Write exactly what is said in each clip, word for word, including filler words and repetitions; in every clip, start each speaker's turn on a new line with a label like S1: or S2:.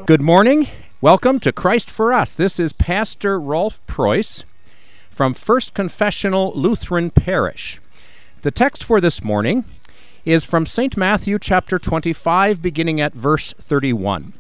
S1: Good morning. Welcome to Christ for Us. This is Pastor Rolf Preuss from First Confessional Lutheran Parish. The text for this morning is from Saint Matthew chapter twenty-five, beginning at verse thirty-one.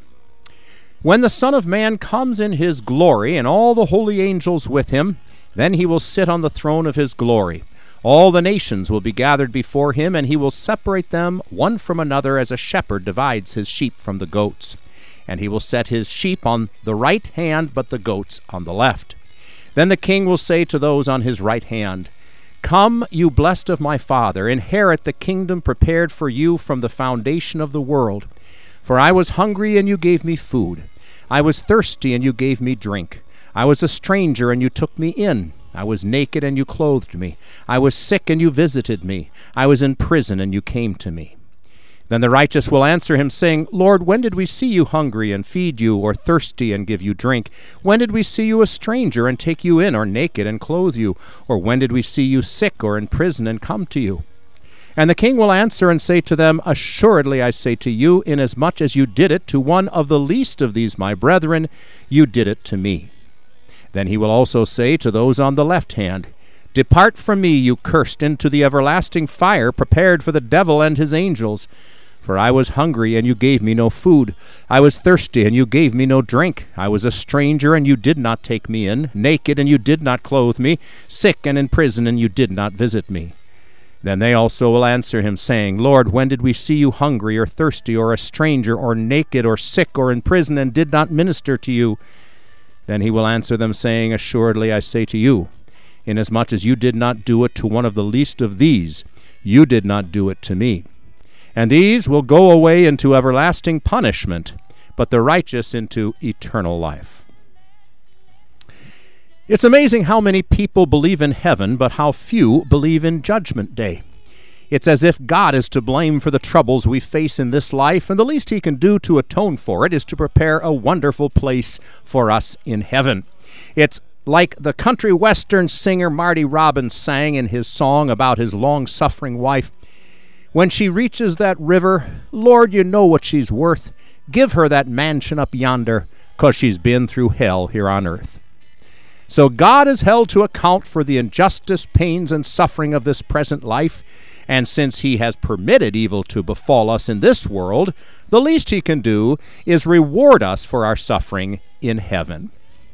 S1: When the Son of Man comes in his glory, and all the holy angels with him, then he will sit on the throne of his glory. All the nations will be gathered before him, and he will separate them one from another as a shepherd divides his sheep from the goats. And he will set his sheep on the right hand, but the goats on the left. Then the king will say to those on his right hand, "Come, you blessed of my Father, inherit the kingdom prepared for you from the foundation of the world. For I was hungry, and you gave me food. I was thirsty, and you gave me drink. I was a stranger, and you took me in. I was naked, and you clothed me. I was sick, and you visited me. I was in prison, and you came to me." Then the righteous will answer him, saying, "Lord, when did we see you hungry and feed you, or thirsty and give you drink? When did we see you a stranger and take you in, or naked and clothe you? Or when did we see you sick or in prison and come to you?" And the king will answer and say to them, "Assuredly I say to you, inasmuch as you did it to one of the least of these my brethren, you did it to me." Then he will also say to those on the left hand, "Depart from me, you cursed, into the everlasting fire prepared for the devil and his angels. For I was hungry, and you gave me no food. I was thirsty, and you gave me no drink. I was a stranger, and you did not take me in, naked, and you did not clothe me, sick and in prison, and you did not visit me." Then they also will answer him, saying, "Lord, when did we see you hungry, or thirsty, or a stranger, or naked, or sick, or in prison, and did not minister to you?" Then he will answer them, saying, "Assuredly I say to you, inasmuch as you did not do it to one of the least of these, you did not do it to me. And these will go away into everlasting punishment, but the righteous into eternal life." It's amazing how many people believe in heaven, but how few believe in Judgment Day. It's as if God is to blame for the troubles we face in this life, and the least he can do to atone for it is to prepare a wonderful place for us in heaven. It's like the country western singer Marty Robbins sang in his song about his long-suffering wife. "When she reaches that river, Lord, you know what she's worth. Give her that mansion up yonder, 'cause she's been through hell here on earth." So God is held to account for the injustice, pains, and suffering of this present life, and since he has permitted evil to befall us in this world, the least he can do is reward us for our suffering in heaven.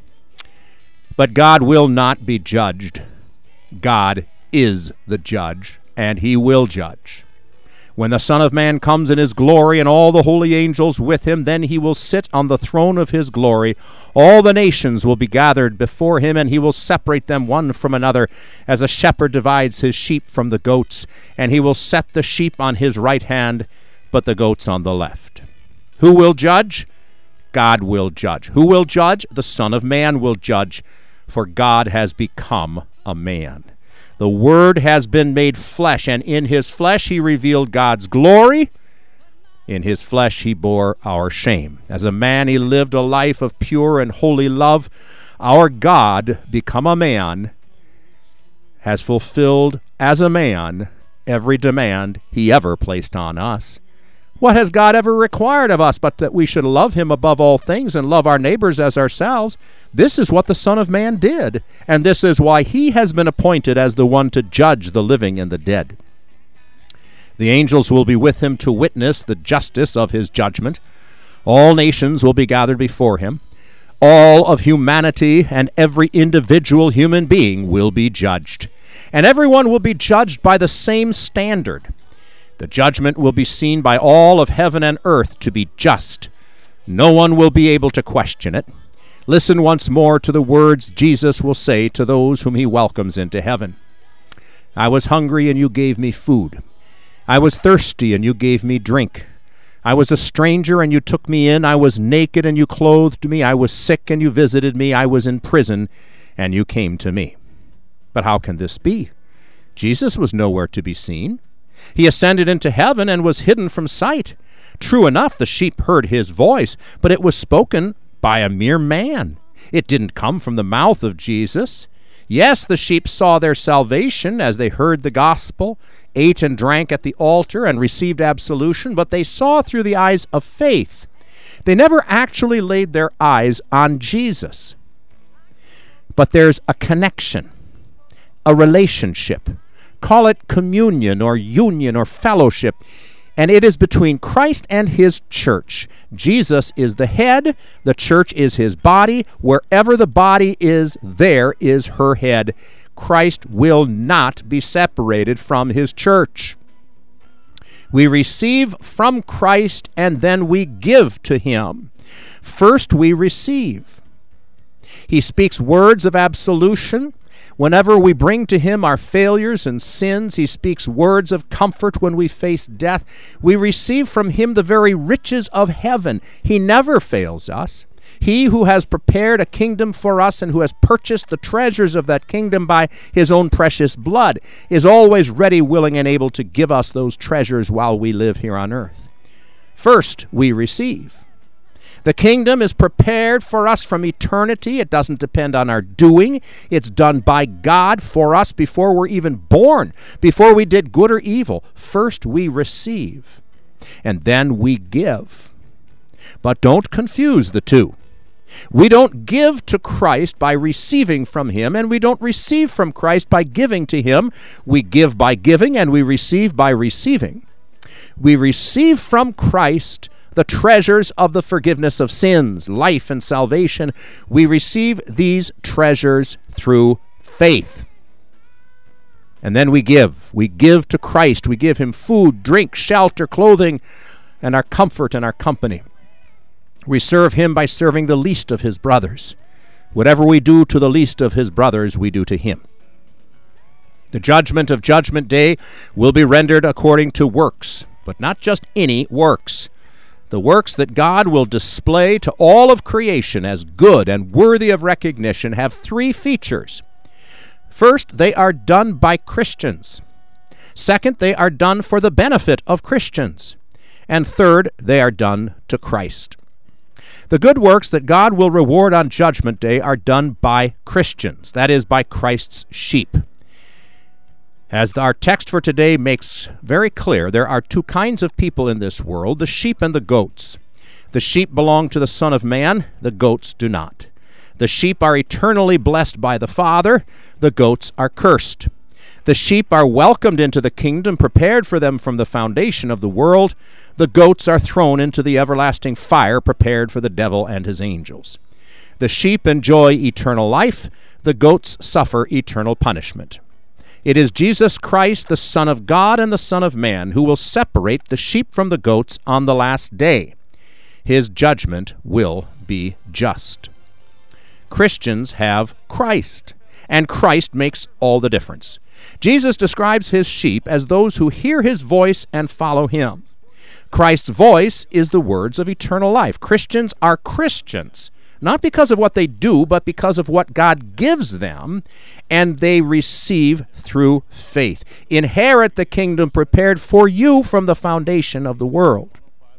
S1: But God will not be judged. God is the judge, and he will judge. When the Son of Man comes in his glory, and all the holy angels with him, then he will sit on the throne of his glory. All the nations will be gathered before him, and he will separate them one from another, as a shepherd divides his sheep from the goats. And he will set the sheep on his right hand, but the goats on the left. Who will judge? God will judge. Who will judge? The Son of Man will judge, for God has become a man. The Word has been made flesh, and in his flesh he revealed God's glory. In his flesh he bore our shame. As a man he lived a life of pure and holy love. Our God, become a man, has fulfilled as a man every demand he ever placed on us. What has God ever required of us but that we should love him above all things and love our neighbors as ourselves? This is what the Son of Man did, and this is why he has been appointed as the one to judge the living and the dead. The angels will be with him to witness the justice of his judgment. All nations will be gathered before him. All of humanity and every individual human being will be judged, and everyone will be judged by the same standard. The judgment will be seen by all of heaven and earth to be just. No one will be able to question it. Listen once more to the words Jesus will say to those whom he welcomes into heaven. "I was hungry, and you gave me food. I was thirsty, and you gave me drink. I was a stranger, and you took me in. I was naked, and you clothed me. I was sick, and you visited me. I was in prison, and you came to me." But how can this be? Jesus was nowhere to be seen. He ascended into heaven and was hidden from sight. True enough, the sheep heard his voice, but it was spoken by a mere man. It didn't come from the mouth of Jesus. Yes, the sheep saw their salvation as they heard the gospel, ate and drank at the altar, and received absolution, but they saw through the eyes of faith. They never actually laid their eyes on Jesus. But there's a connection, a relationship. Call it communion or union or fellowship. And it is between Christ and his church. Jesus is the head. The church is his body. Wherever the body is, there is her head. Christ will not be separated from his church. We receive from Christ and then we give to him. First we receive. He speaks words of absolution. Whenever we bring to him our failures and sins, he speaks words of comfort when we face death. We receive from him the very riches of heaven. He never fails us. He who has prepared a kingdom for us and who has purchased the treasures of that kingdom by his own precious blood is always ready, willing, and able to give us those treasures while we live here on earth. First, we receive. The kingdom is prepared for us from eternity. It doesn't depend on our doing. It's done by God for us before we're even born, before we did good or evil. First, we receive, and then we give. But don't confuse the two. We don't give to Christ by receiving from him, and we don't receive from Christ by giving to him. We give by giving, and we receive by receiving. We receive from Christ the treasures of the forgiveness of sins, life, and salvation. We receive these treasures through faith. And then we give. We give to Christ. We give him food, drink, shelter, clothing, and our comfort and our company. We serve him by serving the least of his brothers. Whatever we do to the least of his brothers, we do to him. The judgment of Judgment Day will be rendered according to works, but not just any works. The works that God will display to all of creation as good and worthy of recognition have three features. First, they are done by Christians. Second, they are done for the benefit of Christians. And third, they are done to Christ. The good works that God will reward on Judgment Day are done by Christians, that is, by Christ's sheep. As our text for today makes very clear, there are two kinds of people in this world, the sheep and the goats. The sheep belong to the Son of Man, the goats do not. The sheep are eternally blessed by the Father, the goats are cursed. The sheep are welcomed into the kingdom prepared for them from the foundation of the world. The goats are thrown into the everlasting fire prepared for the devil and his angels. The sheep enjoy eternal life. The goats suffer eternal punishment. It is Jesus Christ, the Son of God and the Son of Man, who will separate the sheep from the goats on the last day. His judgment will be just. Christians have Christ, and Christ makes all the difference. Jesus describes his sheep as those who hear his voice and follow him. Christ's voice is the words of eternal life. Christians are Christians, not because of what they do, but because of what God gives them, and they receive through faith. Inherit the kingdom prepared for you from the foundation of the world.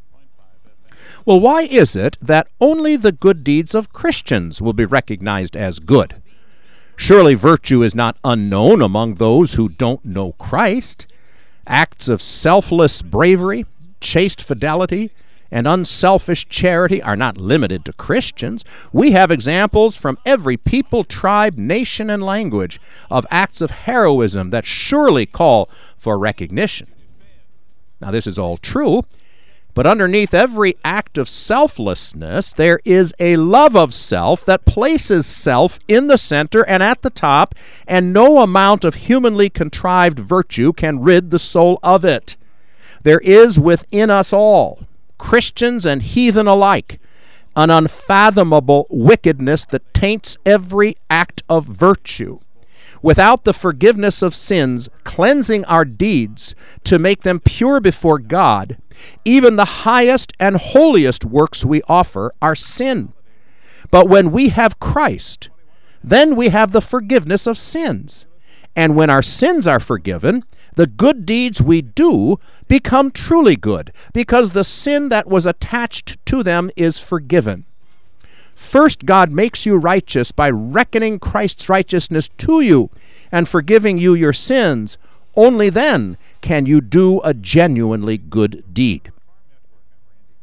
S1: Well, why is it that only the good deeds of Christians will be recognized as good? Surely virtue is not unknown among those who don't know Christ. Acts of selfless bravery, chaste fidelity, and unselfish charity are not limited to Christians. We have examples from every people, tribe, nation, and language of acts of heroism that surely call for recognition. Now, this is all true, but underneath every act of selflessness, there is a love of self that places self in the center and at the top, and no amount of humanly contrived virtue can rid the soul of it. There is within us all, Christians and heathen alike, an unfathomable wickedness that taints every act of virtue. Without the forgiveness of sins, cleansing our deeds to make them pure before God, even the highest and holiest works we offer are sin. But when we have Christ, then we have the forgiveness of sins. And when our sins are forgiven, the good deeds we do become truly good, because the sin that was attached to them is forgiven. First, God makes you righteous by reckoning Christ's righteousness to you and forgiving you your sins. Only then can you do a genuinely good deed.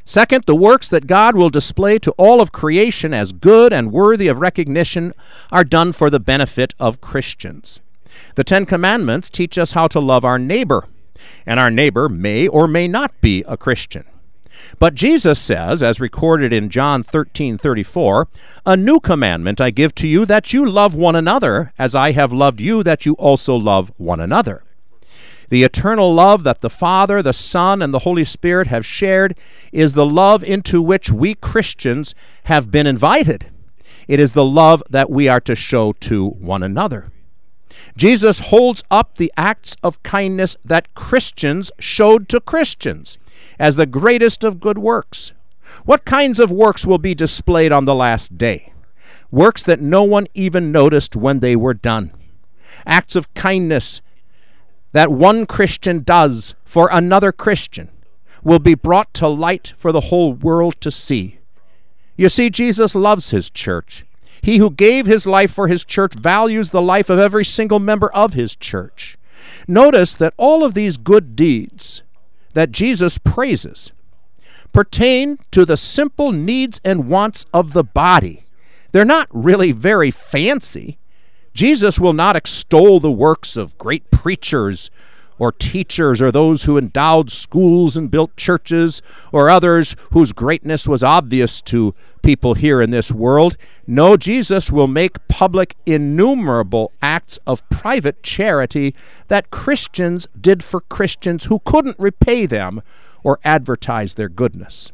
S1: Second, the works that God will display to all of creation as good and worthy of recognition are done for the benefit of Christians. The Ten Commandments teach us how to love our neighbor, and our neighbor may or may not be a Christian. But Jesus says, as recorded in John thirteen thirty-four, "A new commandment I give to you, that you love one another, as I have loved you, that you also love one another." The eternal love that the Father, the Son, and the Holy Spirit have shared is the love into which we Christians have been invited. It is the love that we are to show to one another. Jesus holds up the acts of kindness that Christians showed to Christians as the greatest of good works. What kinds of works will be displayed on the last day? Works that no one even noticed when they were done. Acts of kindness that one Christian does for another Christian will be brought to light for the whole world to see. You see, Jesus loves his church. He who gave his life for his church values the life of every single member of his church. Notice that all of these good deeds that Jesus praises pertain to the simple needs and wants of the body. They're not really very fancy. Jesus will not extol the works of great preachers or teachers or those who endowed schools and built churches or others whose greatness was obvious to people here in this world. No, Jesus will make public innumerable acts of private charity that Christians did for Christians who couldn't repay them or advertise their goodness.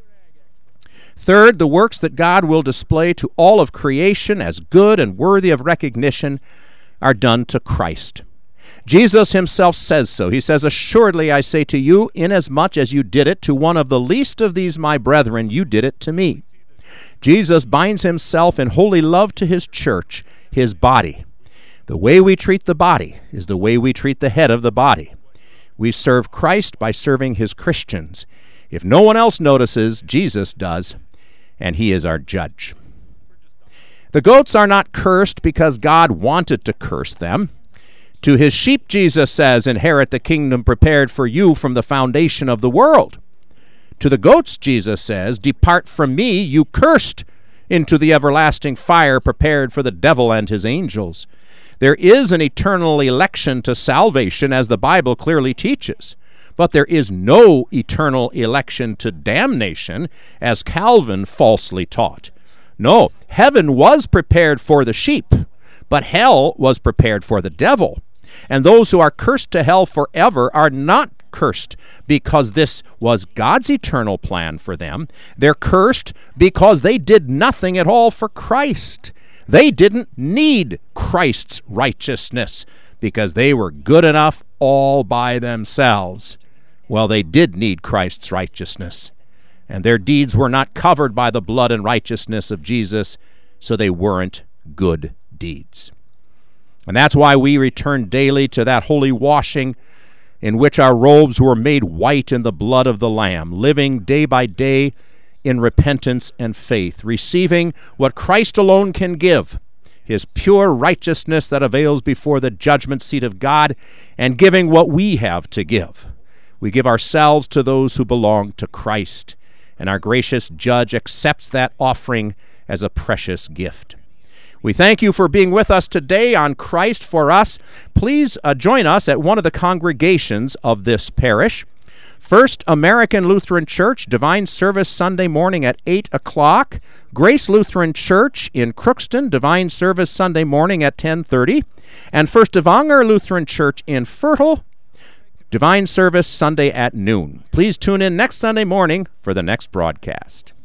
S1: Third, the works that God will display to all of creation as good and worthy of recognition are done to Christ. Jesus himself says so. He says, "Assuredly I say to you, inasmuch as you did it to one of the least of these my brethren, you did it to me." Jesus binds himself in holy love to his church, his body. The way we treat the body is the way we treat the head of the body. We serve Christ by serving his Christians. If no one else notices, Jesus does, and he is our judge. The goats are not cursed because God wanted to curse them. To his sheep, Jesus says, "Inherit the kingdom prepared for you from the foundation of the world." To the goats, Jesus says, "Depart from me, you cursed, into the everlasting fire prepared for the devil and his angels." There is an eternal election to salvation, as the Bible clearly teaches. But there is no eternal election to damnation, as Calvin falsely taught. No, heaven was prepared for the sheep, but hell was prepared for the devil. And those who are cursed to hell forever are not cursed because this was God's eternal plan for them. They're cursed because they did nothing at all for Christ. They didn't need Christ's righteousness because they were good enough all by themselves. Well, they did need Christ's righteousness, and their deeds were not covered by the blood and righteousness of Jesus, so they weren't good deeds. And that's why we return daily to that holy washing in which our robes were made white in the blood of the Lamb, living day by day in repentance and faith, receiving what Christ alone can give, his pure righteousness that avails before the judgment seat of God, and giving what we have to give. We give ourselves to those who belong to Christ, and our gracious judge accepts that offering as a precious gift. We thank you for being with us today on Christ for Us. Please uh, join us at one of the congregations of this parish. First American Lutheran Church, Divine Service Sunday morning at eight o'clock. Grace Lutheran Church in Crookston, Divine Service Sunday morning at ten thirty. And First Evanger Lutheran Church in Fertile, Divine Service Sunday at noon. Please tune in next Sunday morning for the next broadcast.